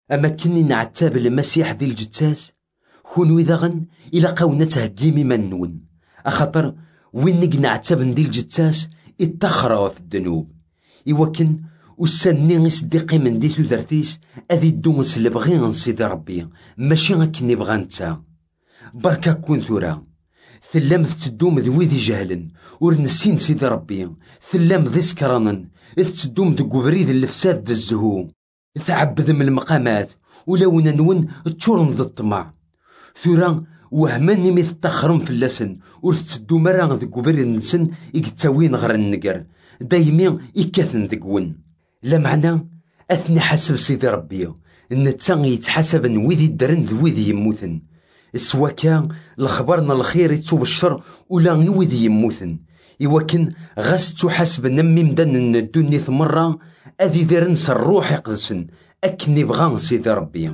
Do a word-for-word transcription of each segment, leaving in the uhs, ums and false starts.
أما كني نعتاب المسيح ذي الجتاس كونوا ذاغن إلى قونا تهجيمي منون أخطر وين نعتاب ذي الجتاس اتخرى في الذنوب إوكن وسني صديقي من دي ثلاثيس أذي الدومس اللي بغي سيدي ربي ماشي غكني بغا نتا بركا كون ثورا ثلام تدوم ذوي ذي جهلا ورنسين سيدي ربي ثلام ذي سكرانا تدوم دو بريد الفساد ذا الزهو تعبد من المقامات ولو ننون تشورن ذا الطمع ثورا وهماني ميث تخرم في اللسن ورتسدو مرا ذا بريد نسن يكتاوين غير النقر دايمين يكاثن ذقون لا معنى أثني حسب سيدي ربي النتا يتحسب ويدي الدرن ذويدي يموثن سوا كان الخبرنا الخير يتوب الشر ولا ويدي يموثن إوكن غاس تحسب نمي مدن الدنيا ثمرة أذي درنس الروح يقدسن أكني بغان سيدي ربي.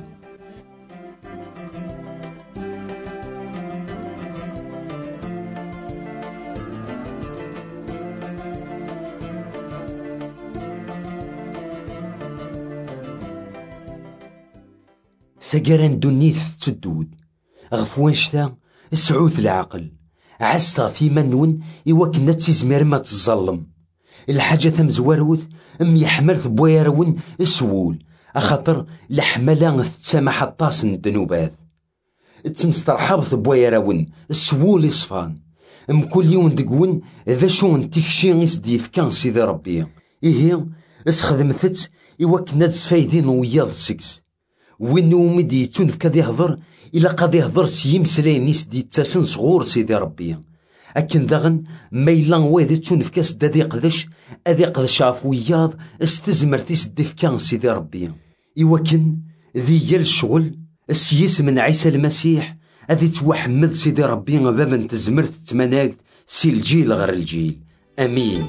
ثقران دنيث تدود غفوان شتا سعوث العقل عستا في منون إوكنا تيزمير ما تظلم الحاجة ثمزواروث أم يحمل ثبويرون سوول أخاطر لحملا تسامح الطاسن الذنوبات تمسترحب ثبويرون سوول إصفان أم كل يوم دقون ذا شون تكشي إسديف كان سيدي ربي إيه اسخدمثت إوكنا تسفايدين وياض سكس وينو مدي تون في كادي يهضر إلا قاد يهضر سيم سلاينيس دي تاسن صغور سيدي ربي أكن داغن ميلان ويدي تون في كاس دادي قدش أدي قدش عفوياض استزمر تيسدي في كان سيدي ربي إوكن ذي يال الشغل السيس من عيسى المسيح أدي توحمد سيدي ربي بابا تزمرت تمناقت سي الجيل غير الجيل أمين.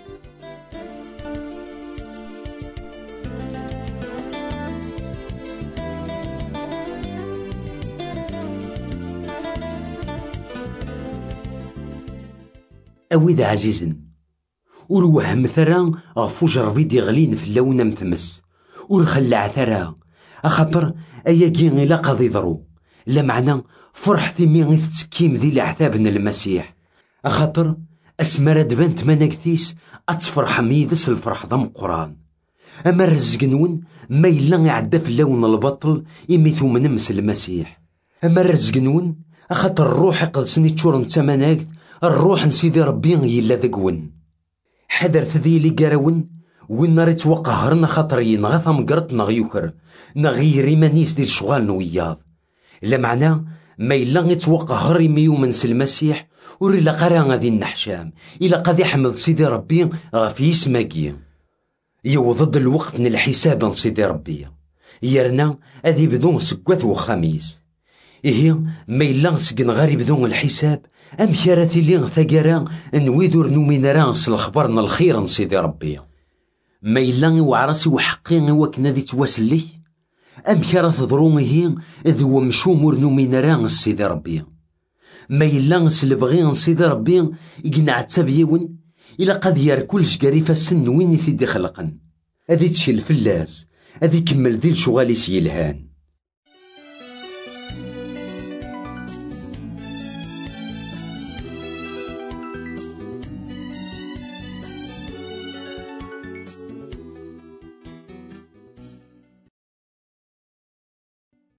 أويد عزيزن وروهم ثرا غفو جربي دي غلين في اللون متمس ورخلع ثرا أخطر أياكين إلا قضي ضرو لا معنى فرحتي مي تسكيم ذي العذابن المسيح أخطر أسمر دبنت مناكتيس أتفرح ميدس الفرح ضم قران أما الرزقنون ما إلا يعدى في اللون البطل يميثو منمس المسيح أما الرزقنون أخطر الروح قدسني تشورن تمناكت الروح نسيدي ربي يلا ذقون حذر ذي لي قراون وين ناري توقهرنا خاطرين غاثا مقرط نغيوكر نغيري مانيس دير شغال وياض لا معنى ما إلا يتوقهر يومنس المسيح وري لا قرا غادي النحشام إلا قد يحمل سيدي ربي غفي سماكي يوضد الوقت الحساب نسيدي ربي يرنا أذي بدون سكوات وخميس إيه ما إلا سكن غاري بدون الحساب أم كاراتي لي ثقرا نويدور نومين راس الخبرنا الخير نسيدي ربي ما إلا وعراسي وحقي وكنا ذي تواسلي أم كارا تضروني ذو مشومور نومين راس سيدي ربي ما إلا سلبغي نسيدي ربي يقنع تابيون إلا قد يار كلش قريفة سن وين ثيدي خلقن أذي تشيل فلاس أذي كمل ذي الشغالي سيلهان